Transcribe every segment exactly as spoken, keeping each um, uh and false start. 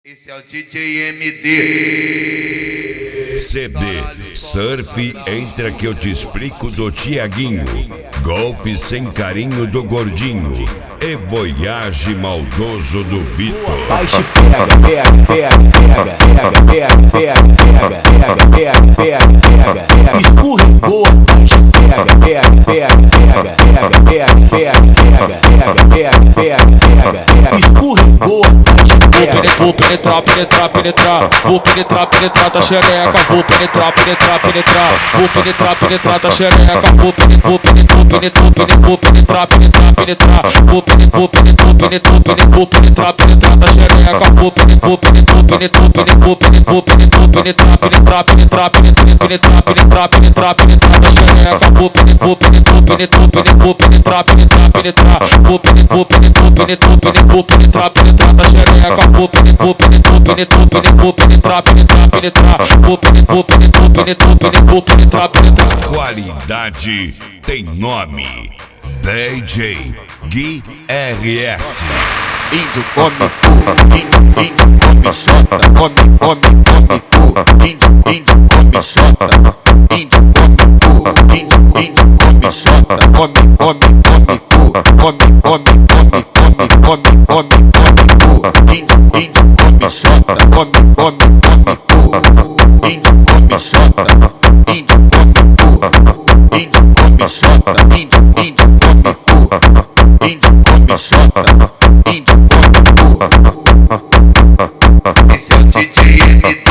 Esse é o D J M D. C D Surf Entra que eu te explico do Tiaguinho, Golfe sem carinho do Gordinho e Voyage maldoso do Vitor. Baixe, pega, pega, pega, pega, pega, pega, pega, pega, pega, pega, pega, pega, escorregou, baixe, pega, pega, pega, pega, pega, pega, pega, pega, pega, pega, pega, escorregou, baixe, vou penetrar, penetrar, penetrar, vou penetrar, penetrar, tá xereca, vou penetrar, penetrar, penetrar, vou penetrar, penetrar, tá xereca, vou penetrar, vou penetrar, penetrar, vou penetrar, penetrar, penetrar, vou penetrar, vou penetrar, penetrar, vou penetrar, penetrar, tá xereca, vou penetrar, vou penetrar, penetrar, vou penetrar, vou penetrar, penetrar, penetrar, penetrar, penetrar, penetrar, penetrar, penetrar, tá xereca, vou penetrar, vou penetrar, penetrar, vou penetrar, penetrar, penetrar, vou penetrar, vou penetrar, penetrar, vou penetrar, penetrar, tá xereca, vou penetrar, vou penetrar, penetrar, vou penetrar, penetrar, penetrar, vou penetrar, vou penetrar, penetrar, vou penetrar, penetrar. Qualidade tem nome. D J Gui R S. Índio come cu, índio, índio come xota, come, come, come cu, índio, índio come xota, índio come cu, índio, índio come xota, come, come, come cu, come, come, come, come, come, come, come cu, índio, índio come xota, come, come, come cu, índio come xota, índio come cu, índio come xota, índio, índio come cu, índio come xota, índio come cu. Esse é o D J M D.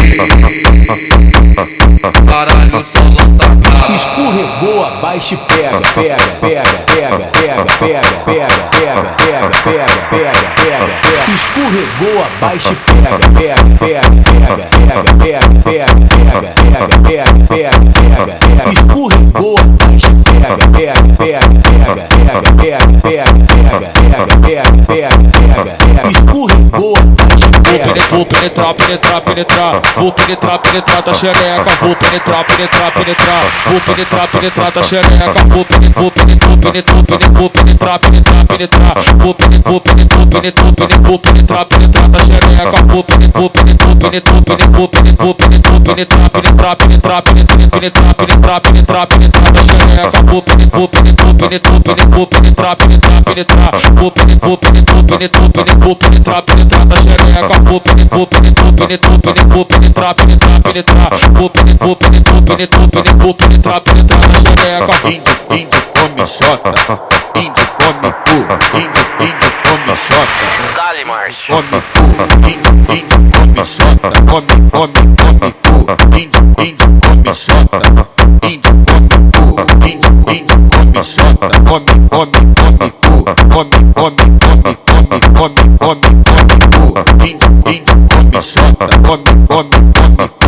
Caralho, só lança brava. escorregou, abaixe, pega, pega, pega, pega, pega, pega, pega, pega, pega, pega, pega, pega, pega, escorregou, abaixe, pega, pega, pega, pega, pega, pega, pega, pega, pega, pega, pega, pega, pega, escorregou, abaixe, pega, pega, pega, pega, pega, pega, pega, pega, pega, pega, pega, pega, escorregou, abaixe, pega. Vou penetrar, penetrar, penetrar, vou penetrar, penetrar, tá xereca, vou penetrar, penetrar, penetrar, vou penetrar, penetrar, tá xereca, vou penetrar, vou penetrar, penetrar, vou penetrar, penetrar, penetrar, vou penetrar, vou penetrar, penetrar, vou penetrar, penetrar, tá xereca, vou penetrar, vou penetrar, penetrar, vou penetrar, vou penetrar, penetrar, penetrar, penetrar, penetrar, penetrar, penetrar, penetrar, tá xereca, vou penetrar, vou penetrar, penetrar, vou penetrar, penetrar, penetrar, vou penetrar, vou penetrar, penetrar, vou penetrar, penetrar, tá xereca, vou penetrar, vou penetrar, penetrar, vou penetrar, penetrar, penetrar, vou penetrar, vou penetrar, penetrar, vou penetrar, penetrar, tá xereca. Índio, índio come xota, índio come cu, índio, índio come xota, Dale, Márcio. come cu, índio, índio come xota, come, come, come cu, índio, índio come xota, índio come cu, índio, índio come xota, come, come, come cu, come, come, come, come, come, come, come cu, índio, índio come xota, come, come, come,